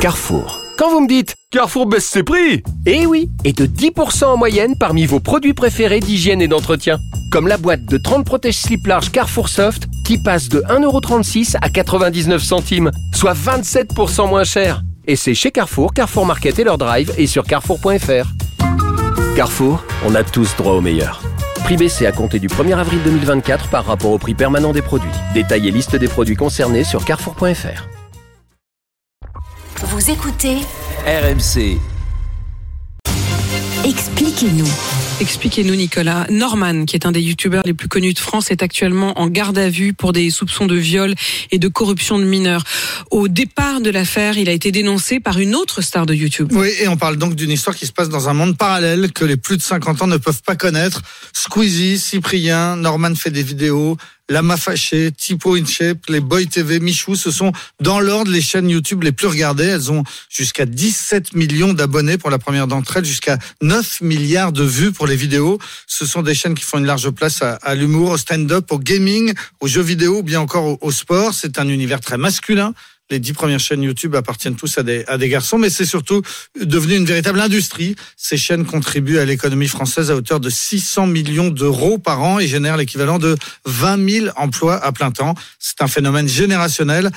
Carrefour. Quand vous me dites Carrefour baisse ses prix. eh oui, et de 10% en moyenne parmi vos produits préférés d'hygiène et d'entretien. Comme la boîte de 30 protège-slip large Carrefour Soft qui passe de 1,36€ à 99 centimes, soit 27% moins cher. Et c'est chez Carrefour, Carrefour Market et leur drive et sur carrefour.fr. Carrefour, on a tous droit au meilleur. Prix baissé à compter du 1er avril 2024 par rapport au prix permanent des produits. Détail et liste des produits concernés sur carrefour.fr. Vous écoutez RMC. Expliquez-nous. Expliquez-nous, Nicolas. Norman, qui est un des youtubeurs les plus connus de France, est actuellement en garde à vue pour des soupçons de viol et de corruption de mineurs. Au départ de l'affaire, il a été dénoncé par une autre star de YouTube. Oui, et on parle donc d'une histoire qui se passe dans un monde parallèle que les plus de 50 ans ne peuvent pas connaître. Squeezie, Cyprien, Norman fait des vidéos, Lama Fâché, Tipo InShape, les Boy TV, Michou, ce sont dans l'ordre les chaînes YouTube les plus regardées. Elles ont jusqu'à 17 millions d'abonnés pour la première d'entre elles, jusqu'à 9 milliards de vues pour les vidéos. Ce sont des chaînes qui font une large place à l'humour, au stand-up, au gaming, aux jeux vidéo ou bien encore au sport. C'est un univers très masculin. Les 10 premières chaînes YouTube appartiennent tous à des garçons, mais c'est surtout devenu une véritable industrie. Ces chaînes contribuent à l'économie française à hauteur de 600 millions d'euros par an et génèrent l'équivalent de 20 000 emplois à plein temps. C'est un phénomène générationnel.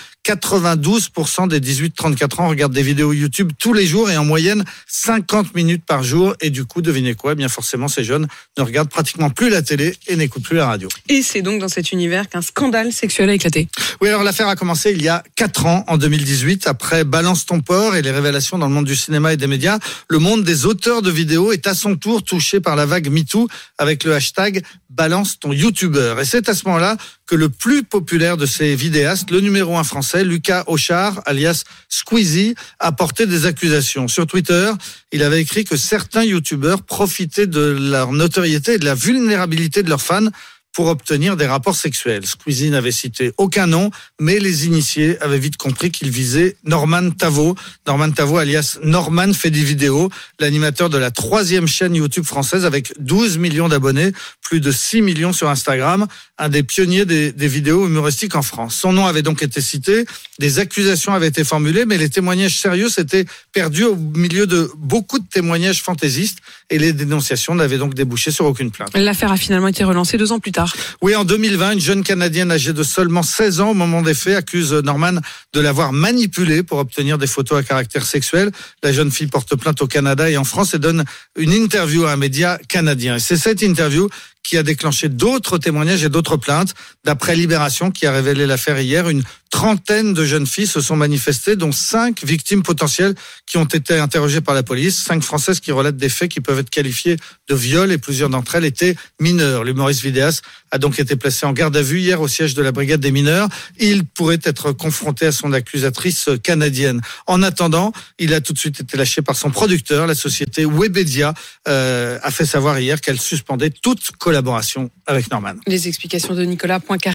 92% des 18-34 ans regardent des vidéos YouTube tous les jours et en moyenne 50 minutes par jour. Et du coup, devinez quoi ? Eh bien forcément, ces jeunes ne regardent pratiquement plus la télé et n'écoutent plus la radio. Et c'est donc dans cet univers qu'un scandale sexuel a éclaté. Oui, alors l'affaire a commencé il y a 4 ans, en 2018, après Balance ton porc et les révélations dans le monde du cinéma et des médias. Le monde des auteurs de vidéos est à son tour touché par la vague MeToo avec le hashtag Balance ton YouTuber. Et c'est à ce moment-là que le plus populaire de ces vidéastes, le numéro 1 français, Lucas Auchard, alias Squeezie, a porté des accusations. Sur Twitter, il avait écrit que certains YouTubeurs profitaient de leur notoriété et de la vulnérabilité de leurs fans pour obtenir des rapports sexuels. Squeezie n'avait cité aucun nom, mais les initiés avaient vite compris qu'il visait Norman Tavo. Norman Tavo, alias Norman fait des vidéos, l'animateur de la 3e chaîne YouTube française avec 12 millions d'abonnés, plus de 6 millions sur Instagram, un des pionniers des vidéos humoristiques en France. Son nom avait donc été cité, des accusations avaient été formulées, mais les témoignages sérieux s'étaient perdus au milieu de beaucoup de témoignages fantaisistes et les dénonciations n'avaient donc débouché sur aucune plainte. L'affaire a finalement été relancée 2 ans plus tard. Oui, en 2020, une jeune Canadienne âgée de seulement 16 ans au moment des faits accuse Norman de l'avoir manipulée pour obtenir des photos à caractère sexuel. La jeune fille porte plainte au Canada et en France et donne une interview à un média canadien. Et c'est cette interview qui a déclenché d'autres témoignages et d'autres plaintes. D'après Libération, qui a révélé l'affaire hier, une trentaine de jeunes filles se sont manifestées, dont 5 victimes potentielles qui ont été interrogées par la police. 5 Françaises qui relatent des faits qui peuvent être qualifiés de viol et plusieurs d'entre elles étaient mineures. L'humoriste vidéaste a donc été placé en garde à vue hier au siège de la brigade des mineurs. Il pourrait être confronté à son accusatrice canadienne. En attendant, il a tout de suite été lâché par son producteur. La société Webedia a fait savoir hier qu'elle suspendait toute collaboration avec Norman. Les explications de Nicolas Poincaré.